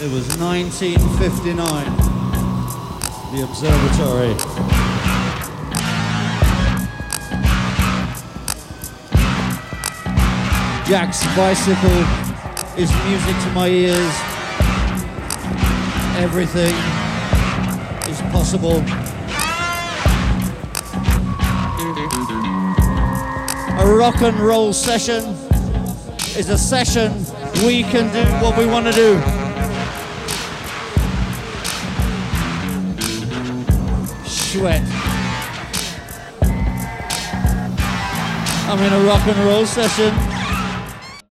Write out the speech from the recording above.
It was 1959. The Observatory. Jack's Bicycle is music to my ears. Everything is possible. A rock and roll session is a session we can do what we want to do. Sweat. I'm in a rock and roll session.